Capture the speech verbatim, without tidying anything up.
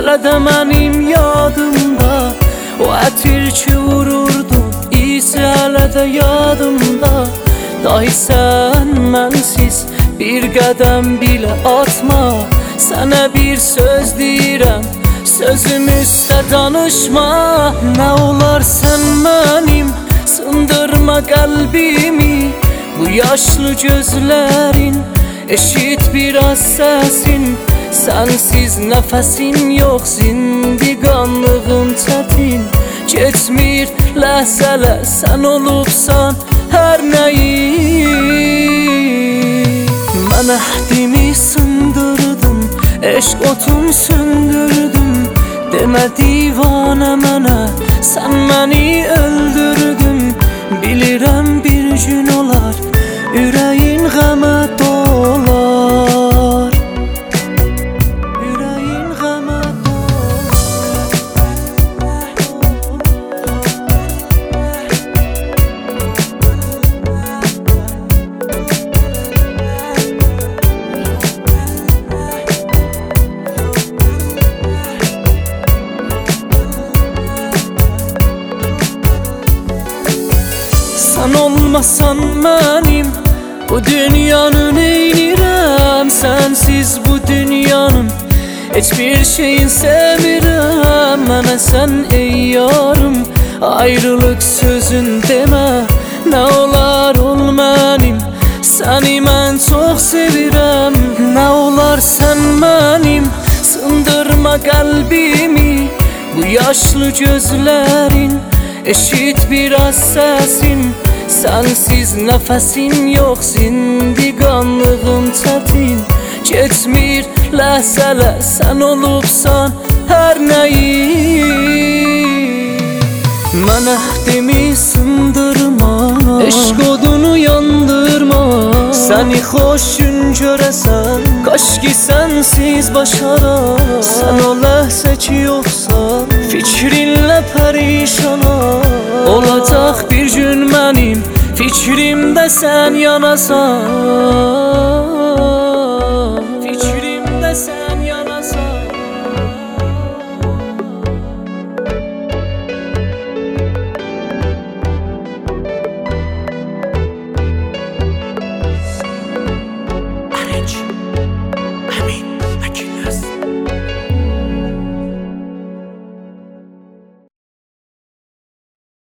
Hələ də mənim yadımda o ətir ki vururdun, isi hələ də yadımda. Day sən mənsiz bir qədəm bilə atma, sənə bir söz deyirəm, sözüm üstə danışma. Nə olar sən mənim, sındırma qəlbimi, bu yaşlı gözlərin, eşit biraz səsin. Sənsiz nəfəsim yox, zindiqanlığım çətin. Keçmir ləhzələr, sən olubsan hər nəyi. Mən əhdimi sındırdım, eşq otun söndürdüm. Demə divanə mənə, sən məni öldürdün. Bilirəm bir gün olar, ürəyin qəmə dolar. Ürəyin qəmə sən olmasan mənim, bu dünyanı neynirəm? Sənsiz bu dünyanın heç bir şeyin semirəm. Mənə sən ey yarım, ayrılıq sözün demə. Nə olar ol mənim, səni mən çox sevirəm. Nə olar sən mənim, sındırma qəlbimi, bu yaşlı gözlərin, eşit biraz səsin. Sənsiz nəfəsim yox, zindiqanlığım çətin. Keçmir ləhzələr, sən olubsan hər nəyi. Mən əhdimi sındırma, eşq odunu yandırma. Səni xoş gün görəsən, kaş ki sənsiz başaram. Sən o ləhzə ki yoxsan, fikrinlə pərişanam. Olacaq bir gün mənim fikrimdə sən yanasan. Fikrimdə sən